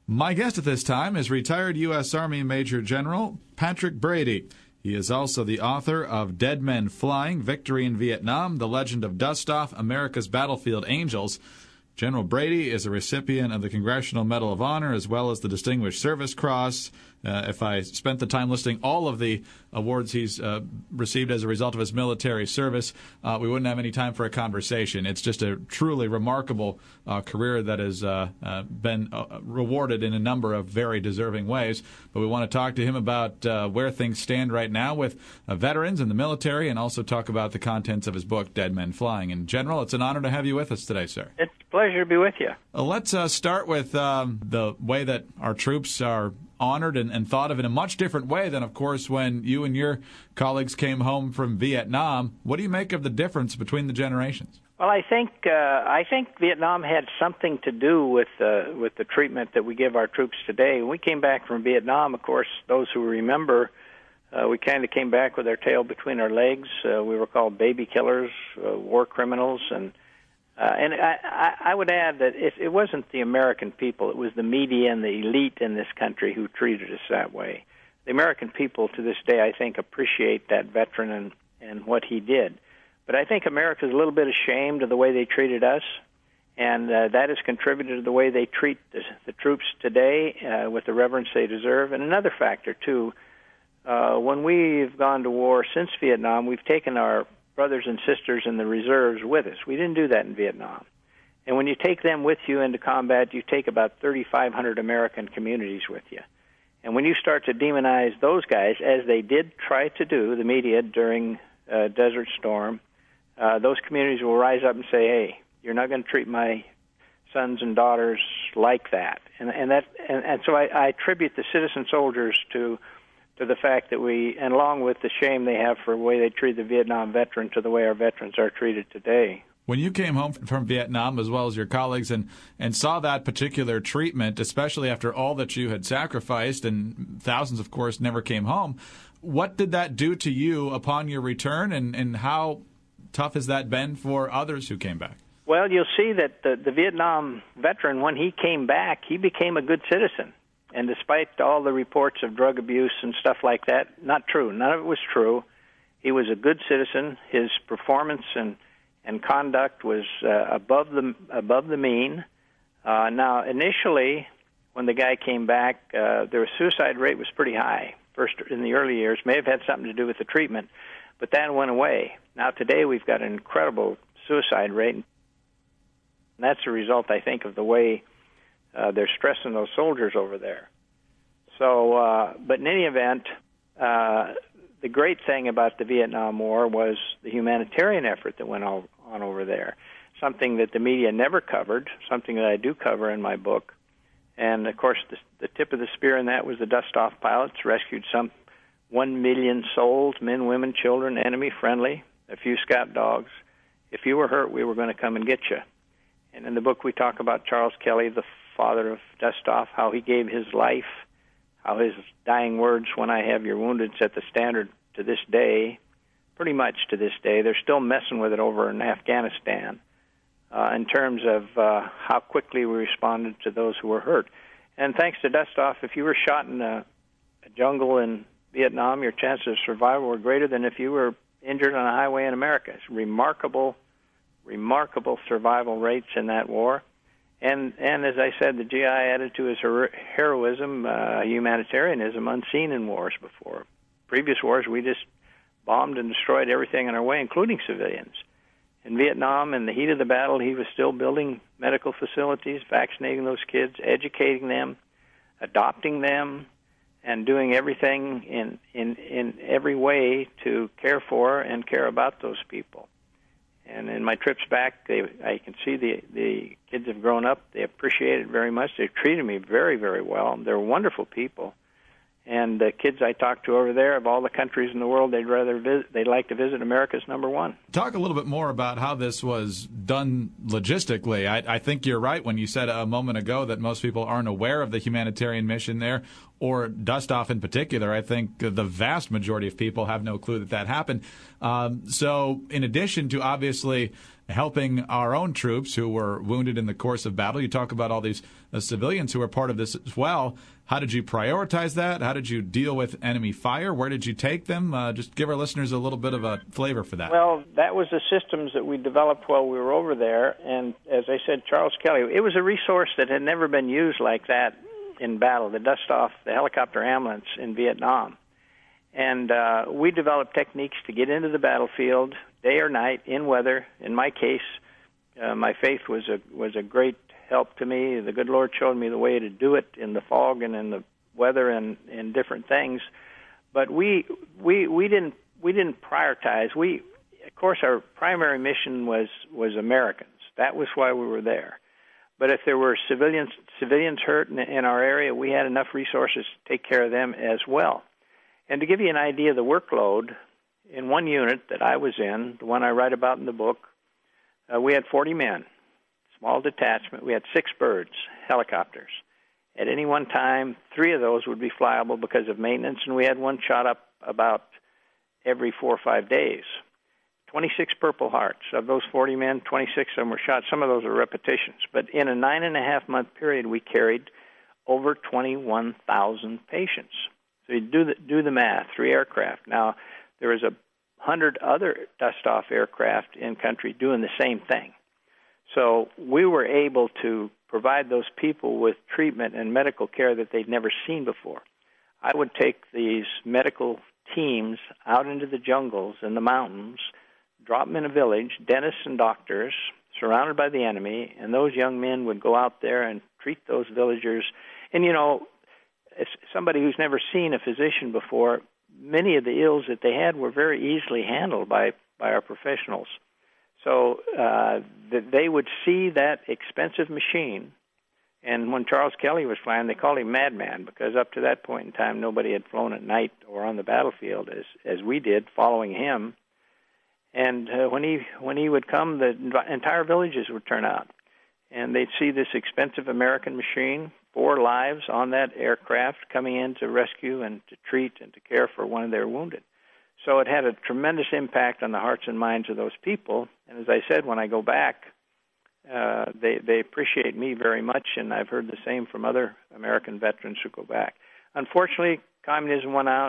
My guest at this time is retired U.S. Army Major General Patrick Brady. He is also the author of Dead Men Flying, Victory in Vietnam, The Legend of Dust-Off, America's Battlefield Angels. General Brady is a recipient of the Congressional Medal of Honor as well as the Distinguished Service Cross. If I spent the time listing all of the awards he's received as a result of his military service, we wouldn't have any time for a conversation. It's just a truly remarkable career that has been rewarded in a number of very deserving ways. But we want to talk to him about where things stand right now with veterans and the military, and also talk about the contents of his book, Dead Men Flying. And General, it's an honor to have you with us today, sir. It's a pleasure to be with you. Let's start with the way that our troops are honored and thought of in a much different way than, of course, when you and your colleagues came home from Vietnam. What do you make of the difference between the generations? Well, I think Vietnam had something to do with the treatment that we give our troops today. When we came back from Vietnam, of course, those who remember, we kind of came back with our tail between our legs. We were called baby killers, war criminals, and I would add that it wasn't the American people, it was the media and the elite in this country who treated us that way. The American people, to this day, I think, appreciate that veteran and what he did. But I think America's a little bit ashamed of the way they treated us, and that has contributed to the way they treat the troops today with the reverence they deserve. And another factor, too, when we've gone to war since Vietnam, we've taken our brothers and sisters in the reserves with us. We didn't do that in Vietnam. And when you take them with you into combat, you take about 3,500 American communities with you. And when you start to demonize those guys, as they did try to do, the media during Desert Storm, those communities will rise up and say, hey, you're not going to treat my sons and daughters like that. And so I attribute the citizen soldiers to the fact that and along with the shame they have for the way they treat the Vietnam veteran, to the way our veterans are treated today. When you came home from Vietnam, as well as your colleagues, and saw that particular treatment, especially after all that you had sacrificed, and thousands, of course, never came home, what did that do to you upon your return, and how tough has that been for others who came back? Well, you'll see that the Vietnam veteran, when he came back, he became a good citizen. And despite all the reports of drug abuse and stuff like that, not true. None of it was true. He was a good citizen. His performance and conduct was above the mean. Now, initially, when the guy came back, their suicide rate was pretty high. First, in the early years, may have had something to do with the treatment, but that went away. Now, today, we've got an incredible suicide rate. And that's a result, I think, of the way they're stressing those soldiers over there. So, but in any event, the great thing about the Vietnam War was the humanitarian effort that went on over there, something that the media never covered, something that I do cover in my book. And, of course, the tip of the spear in that was the Dust-Off pilots rescued some 1 million souls, men, women, children, enemy-friendly, a few scout dogs. If you were hurt, we were going to come and get you. And in the book, we talk about Charles Kelly, the father of Dust-Off, how he gave his life, how his dying words, when I have your wounded, set the standard to this day, pretty much to this day. They're still messing with it over in Afghanistan in terms of how quickly we responded to those who were hurt. And thanks to Dust-Off, if you were shot in a jungle in Vietnam, your chances of survival were greater than if you were injured on a highway in America. It's remarkable survival rates in that war. And as I said, the GI added to his heroism, humanitarianism unseen in wars before. Previous wars, we just bombed and destroyed everything in our way, including civilians. In Vietnam, in the heat of the battle, he was still building medical facilities, vaccinating those kids, educating them, adopting them, and doing everything in every way to care for and care about those people. And in my trips back, I can see the kids have grown up. They appreciate it very much. They've treated me very, very well. They're wonderful people. And the kids I talk to over there, of all the countries in the world, they'd like to visit America's number one. Talk a little bit more about how this was done logistically. I think you're right when you said a moment ago that most people aren't aware of the humanitarian mission there, or Dust-Off in particular. I think the vast majority of people have no clue that happened. So in addition to obviously helping our own troops who were wounded in the course of battle. You talk about all these civilians who were part of this as well. How did you prioritize that? How did you deal with enemy fire? Where did you take them? Just give our listeners a little bit of a flavor for that. Well, that was the systems that we developed while we were over there. And as I said, Charles Kelly, it was a resource that had never been used like that in battle, the dust-off, the helicopter ambulance in Vietnam. And we developed techniques to get into the battlefield day or night, in weather. In my case, my faith was a great help to me. The good Lord showed me the way to do it in the fog and in the weather and in different things. But we didn't prioritize. Of course, our primary mission was Americans. That was why we were there. But if there were civilians hurt in our area, we had enough resources to take care of them as well. And to give you an idea of the workload, in one unit that I was in, the one I write about in the book, we had 40 men, small detachment. We had 6 birds, helicopters. At any one time, 3 of those would be flyable because of maintenance, and we had one shot up about every 4 or 5 days. 26 Purple Hearts. Of those 40 men, 26 of them were shot. Some of those are repetitions. But in a 9.5-month period, we carried over 21,000 patients. So you do the math, 3 aircraft. Now, there was 100 other dust-off aircraft in country doing the same thing. So we were able to provide those people with treatment and medical care that they'd never seen before. I would take these medical teams out into the jungles and the mountains, drop them in a village, dentists and doctors, surrounded by the enemy, and those young men would go out there and treat those villagers. And, you know, as somebody who's never seen a physician before, many of the ills that they had were very easily handled by our professionals. So they would see that expensive machine, and when Charles Kelly was flying, they called him Madman, because up to that point in time, nobody had flown at night or on the battlefield as we did, following him. And when he would come, the entire villages would turn out, and they'd see this expensive American machine, 4 lives on that aircraft coming in to rescue and to treat and to care for one of their wounded. So it had a tremendous impact on the hearts and minds of those people. And as I said, when I go back, they appreciate me very much, and I've heard the same from other American veterans who go back. Unfortunately, communism won out.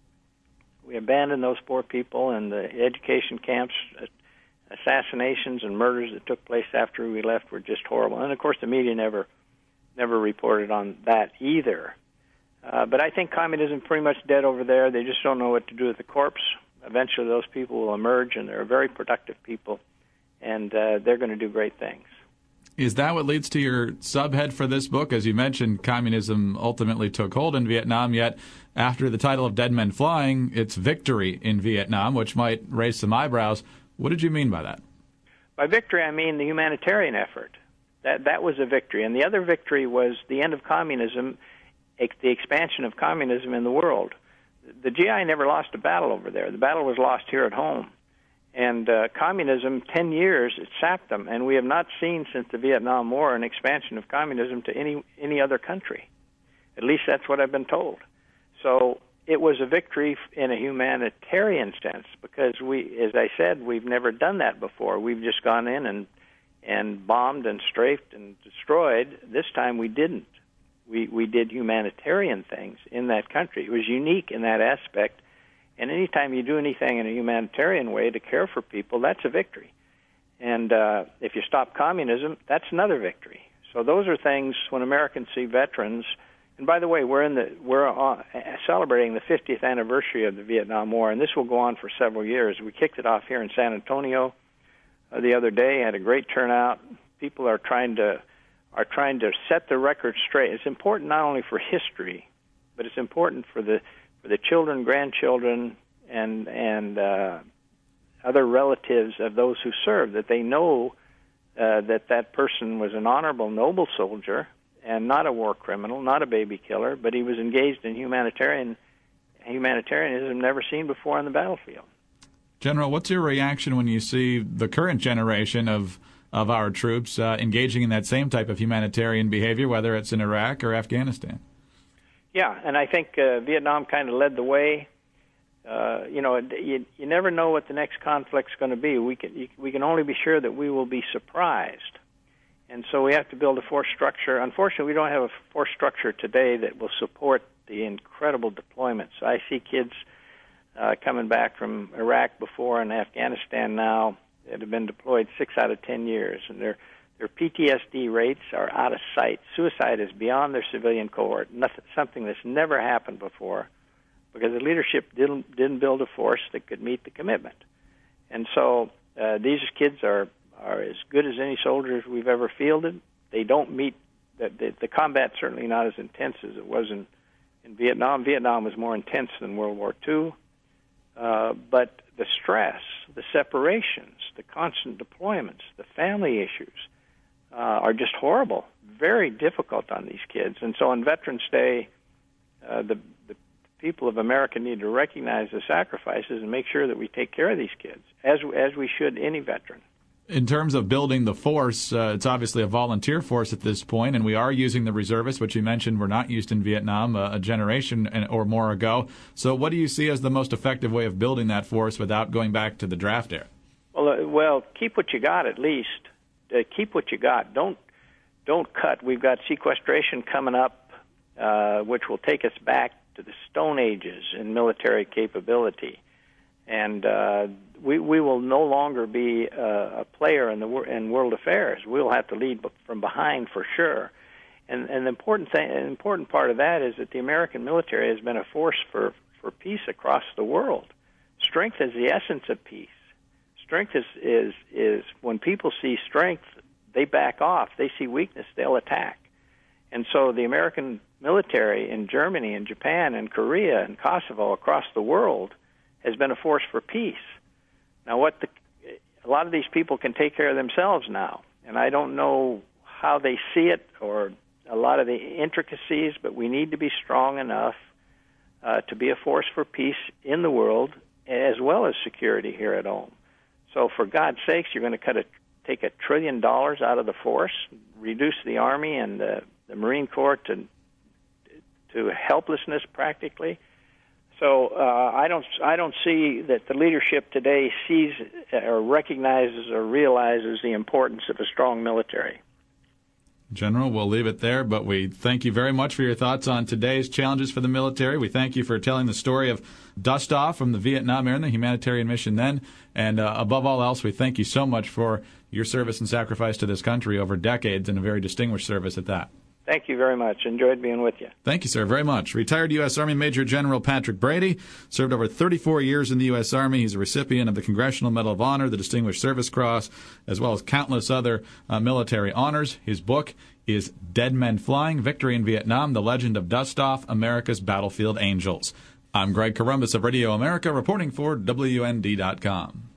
We abandoned those poor people, and the education camps, assassinations and murders that took place after we left were just horrible. And, of course, the media never reported on that either. But I think communism is pretty much dead over there. They just don't know what to do with the corpse. Eventually those people will emerge, and they're very productive people, and they're going to do great things. Is that what leads to your subhead for this book? As you mentioned, communism ultimately took hold in Vietnam, yet after the title of Dead Men Flying, it's victory in Vietnam, which might raise some eyebrows. What did you mean by that? By victory, I mean the humanitarian effort. That was a victory. And the other victory was the end of communism, the expansion of communism in the world. The GI never lost a battle over there. The battle was lost here at home. And communism, 10 years, it sapped them. And we have not seen since the Vietnam War an expansion of communism to any other country. At least that's what I've been told. So it was a victory in a humanitarian sense, because we, as I said, we've never done that before. We've just gone in and bombed and strafed and destroyed. This time we didn't. We did humanitarian things in that country. It was unique in that aspect. And anytime you do anything in a humanitarian way to care for people, that's a victory. And if you stop communism, that's another victory. So those are things when Americans see veterans. And by the way, we're celebrating the 50th anniversary of the Vietnam War, and this will go on for several years. We kicked it off here in San Antonio the other day. Had a great turnout. People are trying to set the record straight. It's important not only for history, but it's important for the children, grandchildren, and other relatives of those who served, that they know that person was an honorable, noble soldier and not a war criminal, not a baby killer, but he was engaged in humanitarianism never seen before on the battlefield. General, what's your reaction when you see the current generation of our troops engaging in that same type of humanitarian behavior, whether it's in Iraq or Afghanistan? Yeah, and I think Vietnam kind of led the way. You never know what the next conflict's going to be. We can only be sure that we will be surprised. And so we have to build a force structure. Unfortunately, we don't have a force structure today that will support the incredible deployments. I see kids coming back from Iraq before and Afghanistan now that have been deployed 6 out of 10 years, and their PTSD rates are out of sight. Suicide is beyond their civilian cohort, something that's never happened before, because the leadership didn't build a force that could meet the commitment. And so these kids are as good as any soldiers we've ever fielded. They don't meet the combat, certainly not as intense as it was in Vietnam. Vietnam was more intense than World War II. But the stress, the separations, the constant deployments, the family issues are just horrible, very difficult on these kids. And so on Veterans Day, the people of America need to recognize the sacrifices and make sure that we take care of these kids, as we should any veteran. In terms of building the force, it's obviously a volunteer force at this point, and we are using the reservists, which you mentioned were not used in Vietnam a generation or more ago. So what do you see as the most effective way of building that force without going back to the draft era? Well, keep what you got at least. Keep what you got. Don't cut. We've got sequestration coming up, which will take us back to the Stone Ages in military capability. And we will no longer be a player in world affairs. We'll have to lead from behind for sure. And the important part of that is that the American military has been a force for peace across the world. Strength is the essence of peace. Strength is when people see strength, they back off. They see weakness, they'll attack. And so the American military in Germany and Japan and Korea and Kosovo across the world has been a force for peace. Now, a lot of these people can take care of themselves now, and I don't know how they see it or a lot of the intricacies, but we need to be strong enough to be a force for peace in the world as well as security here at home. So for God's sakes, you're going to take $1 trillion out of the force, reduce the Army and the Marine Corps to helplessness practically. So I don't see that the leadership today sees or recognizes or realizes the importance of a strong military. General, we'll leave it there, but we thank you very much for your thoughts on today's challenges for the military. We thank you for telling the story of Dustoff from the Vietnam Era and the humanitarian mission then. And above all else, we thank you so much for your service and sacrifice to this country over decades, and a very distinguished service at that. Thank you very much. Enjoyed being with you. Thank you, sir, very much. Retired U.S. Army Major General Patrick Brady served over 34 years in the U.S. Army. He's a recipient of the Congressional Medal of Honor, the Distinguished Service Cross, as well as countless other military honors. His book is Dead Men Flying, Victory in Vietnam, The Legend of Dustoff, America's Battlefield Angels. I'm Greg Corombos of Radio America, reporting for WND.com.